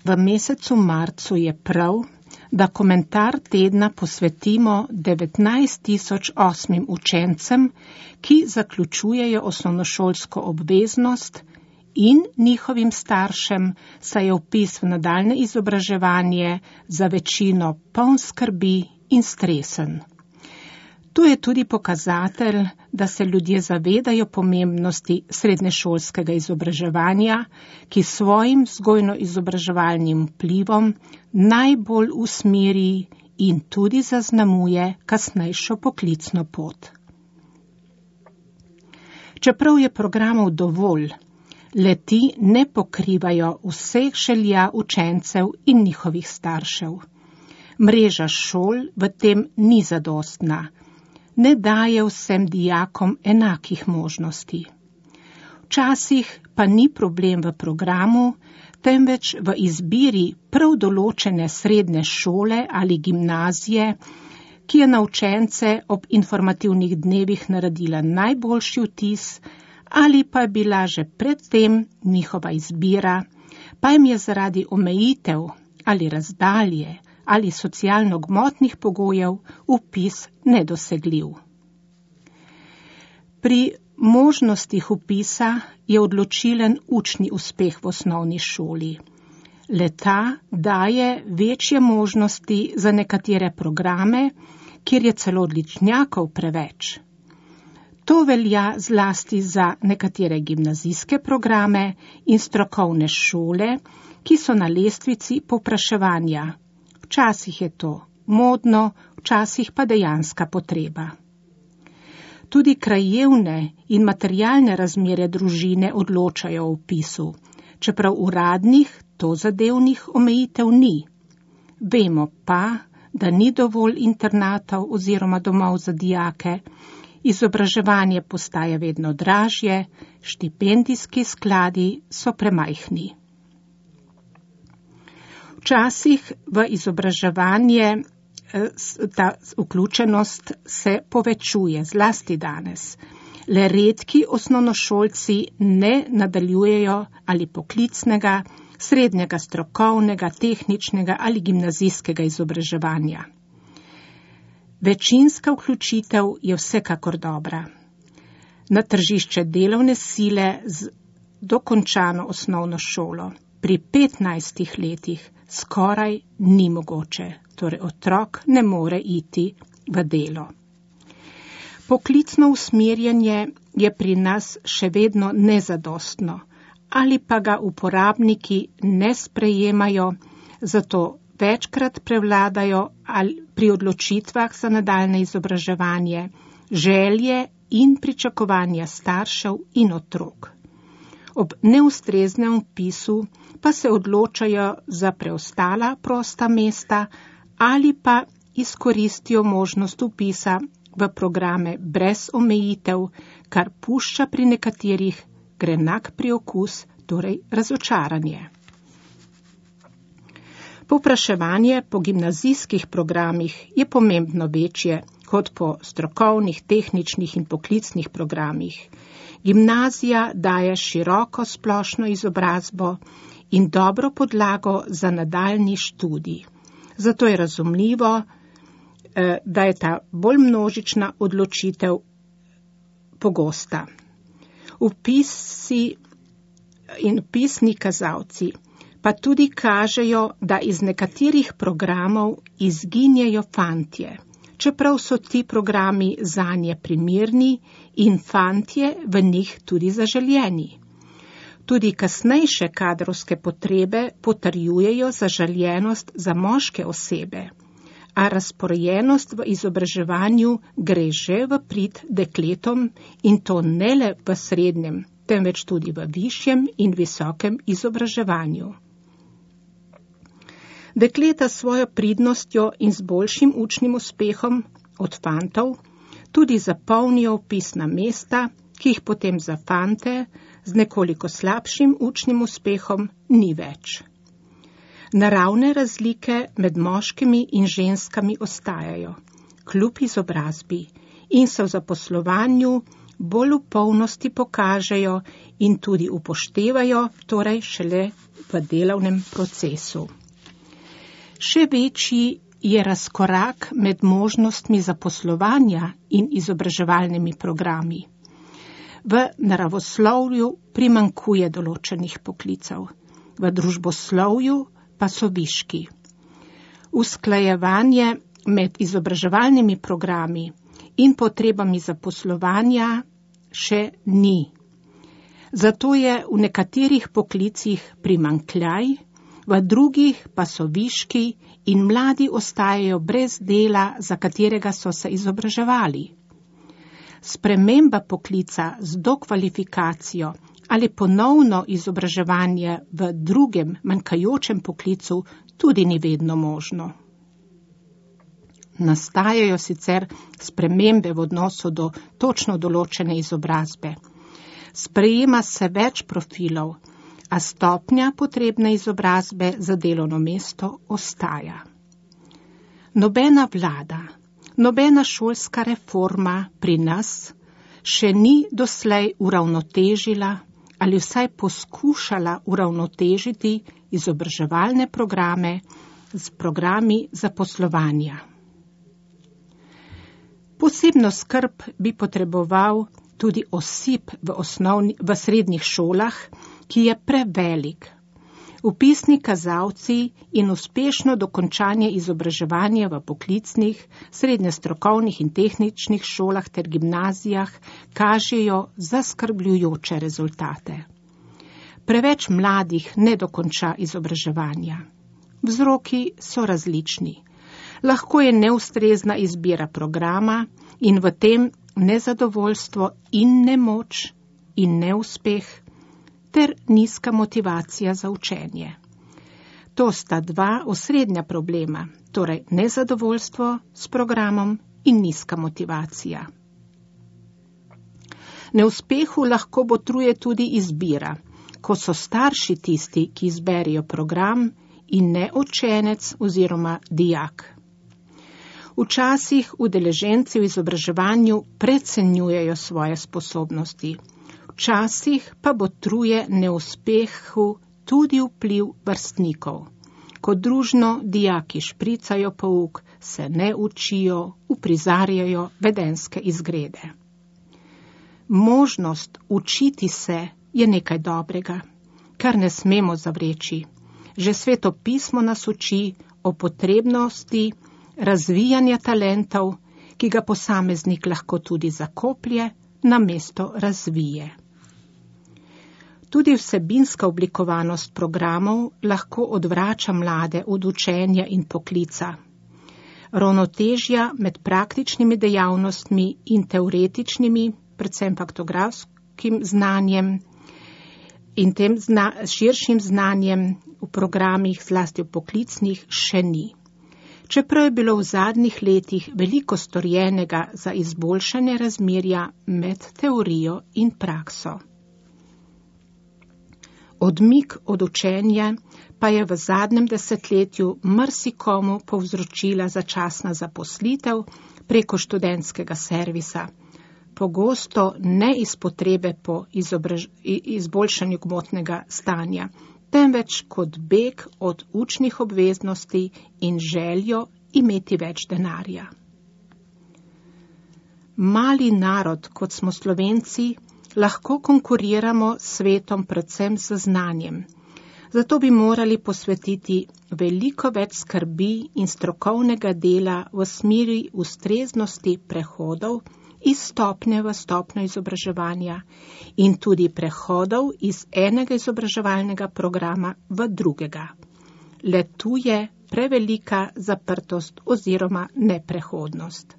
V mesecu marcu je prav, da komentar tedna posvetimo 19.008 učencem, ki zaključujejo osnovnošolsko obveznost, in njihovim staršem, saj je vpis v nadaljnje izobraževanje za večino poln skrbi in stresen. To je tudi pokazatelj, da se ljudje zavedajo pomembnosti srednješolskega izobraževanja, ki svojim vzgojno-izobraževalnim vplivom najbolj usmeri in tudi zaznamuje kasnejšo poklicno pot. Čeprav je programov dovolj, le-ti ne pokrivajo vseh želja učencev in njihovih staršev. Mreža šol v tem ni zadostna. Ne daje vsem dijakom enakih možnosti. Včasih pa ni problem v programu, temveč v izbiri prav določene srednje šole ali gimnazije, ki je na učence ob informativnih dnevih naredila najboljši vtis, ali pa je bila že predtem njihova izbira, pa jim je zaradi omejitev ali razdalje ali socialno-gmotnih pogojev vpis nedosegljiv. Pri možnostih vpisa je odločilen učni uspeh v osnovni šoli. Le-ta daje večje možnosti za nekatere programe, kjer je celo odličnjakov preveč. To velja zlasti za nekatere gimnazijske programe in strokovne šole, ki so na lestvici povpraševanja. Včasih je to modno, včasih pa dejanska potreba. Tudi krajevne in materialne razmere družine odločajo o vpisu, čeprav uradnih tozadevnih omejitev ni. Vemo pa, da ni dovolj internatov oziroma domov za dijake, izobraževanje postaja vedno dražje, štipendijski skladi so premajhni. Včasih v izobraževanje ta vključenost se povečuje, zlasti danes. Le redki osnovnošolci ne nadaljujejo ali poklicnega, srednjega strokovnega, tehničnega ali gimnazijskega izobraževanja. Večinska vključitev je vsekakor dobra. Na tržišče delovne sile z dokončano osnovno šolo pri 15 letih skoraj ni mogoče, torej otrok ne more iti v delo. Poklicno usmerjanje je pri nas še vedno nezadostno, ali pa ga uporabniki ne sprejemajo, zato večkrat prevladajo pri odločitvah za nadaljnje izobraževanje, želje in pričakovanja staršev in otrok. Ob neustreznem vpisu pa se odločajo za preostala prosta mesta ali pa izkoristijo možnost vpisa v programe brez omejitev, kar pušča pri nekaterih grenak priokus, torej razočaranje. Povpraševanje po gimnazijskih programih je pomembno večje kot po strokovnih, tehničnih in poklicnih programih. Gimnazija daje široko splošno izobrazbo in dobro podlago za nadaljnji študij. Zato je razumljivo, da je ta bolj množična odločitev pogosta. Vpisi in vpisni kazalci pa tudi kažejo, da iz nekaterih programov izginjajo fantje, čeprav so ti programi zanje primerni in fantje v njih tudi zaželjeni. Tudi kasnejše kadrovske potrebe potrjujejo zaželjenost za moške osebe, a razporejenost v izobraževanju gre že v prid dekletom in to ne le v srednjem, temveč tudi v višjem in visokem izobraževanju. Dekleta s svojo pridnostjo in z boljšim učnim uspehom od fantov tudi zapolnijo vpisna mesta, ki jih potem za fante z nekoliko slabšim učnim uspehom ni več. Naravne razlike med moškimi in ženskami ostajajo, kljub izobrazbi, in se v zaposlovanju bolj v polnosti pokažejo in tudi upoštevajo, torej šele v delovnem procesu. Še večji je razkorak med možnostmi zaposlovanja in izobraževalnimi programi. V naravoslovju primanjkuje določenih poklicev, v družboslovju pa so viški. Usklajevanje med izobraževalnimi programi in potrebami zaposlovanja še ni. Zato je v nekaterih poklicih primanjkljaj, v drugih pa so viški in mladi ostajajo brez dela, za katerega so se izobraževali. Sprememba poklica z dokvalifikacijo ali ponovno izobraževanje v drugem manjkajočem poklicu tudi ni vedno možno. Nastajajo sicer spremembe v odnosu do točno določene izobrazbe. Sprejema se več profilov, a stopnja potrebne izobrazbe za delovno mesto ostaja. Nobena vlada, nobena šolska reforma pri nas še ni doslej uravnotežila ali vsaj poskušala uravnotežiti izobraževalne programe z programi zaposlovanja. Posebno skrb bi potreboval tudi osip v srednjih šolah, ki je prevelik. Vpisni kazalci in uspešno dokončanje izobraževanja v poklicnih, srednjestrokovnih in tehničnih šolah ter gimnazijah kažejo zaskrbljujoče rezultate. Preveč mladih ne dokonča izobraževanja. Vzroki so različni. Lahko je neustrezna izbira programa in v tem nezadovoljstvo in nemoč in neuspeh ter nizka motivacija za učenje. To sta dva osrednja problema, torej nezadovoljstvo s programom in nizka motivacija. Neuspehu lahko botruje tudi izbira, ko so starši tisti, ki izberijo program in ne učenec oziroma dijak. Včasih udeleženci v izobraževanju precenjujejo svoje sposobnosti, včasih pa botruje neuspehu tudi vpliv vrstnikov. Ko družno dijaki špricajo pouk, se ne učijo, uprizarjajo vedenjske izgrede. Možnost učiti se je nekaj dobrega, kar ne smemo zavreči. Že Sveto pismo nas uči o potrebnosti razvijanja talentov, ki ga posameznik lahko tudi zakoplje, namesto razvije. Tudi vsebinska oblikovanost programov lahko odvrača mlade od učenja in poklica. Ravnotežja med praktičnimi dejavnostmi in teoretičnimi, predvsem faktografskim znanjem in tem širšim znanjem v programih, zlasti v poklicnih, še ni. Čeprav je bilo v zadnjih letih veliko storjenega za izboljšanje razmerja med teorijo in prakso. Odmik od učenja pa je v zadnjem desetletju marsikomu povzročila začasna zaposlitev preko študentskega servisa, pogosto ne iz potrebe po izboljšanju gmotnega stanja, temveč kot beg od učnih obveznosti in željo imeti več denarja. Mali narod, kot smo Slovenci, lahko konkuriramo s svetom predvsem z znanjem. Zato bi morali posvetiti veliko več skrbi in strokovnega dela v smeri ustreznosti prehodov iz stopnje v stopnjo izobraževanja in tudi prehodov iz enega izobraževalnega programa v drugega. Le tu je prevelika zaprtost oziroma neprehodnost.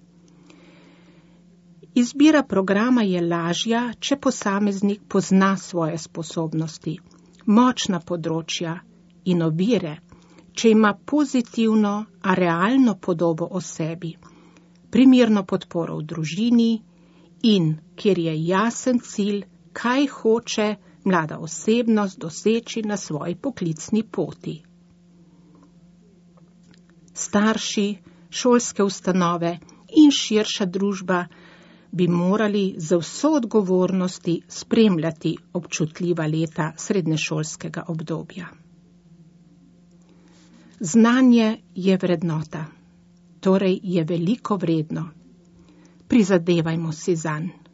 Izbira programa je lažja, če posameznik pozna svoje sposobnosti, močna področja in ovire, če ima pozitivno, a realno podobo o sebi, primerno podporo v družini in kjer je jasen cilj, kaj hoče mlada osebnost doseči na svoji poklicni poti. Starši, šolske ustanove in širša družba bi morali z vso odgovornosti spremljati občutljiva leta srednješolskega obdobja. Znanje je vrednota, torej je veliko vredno. Prizadevajmo si zanj.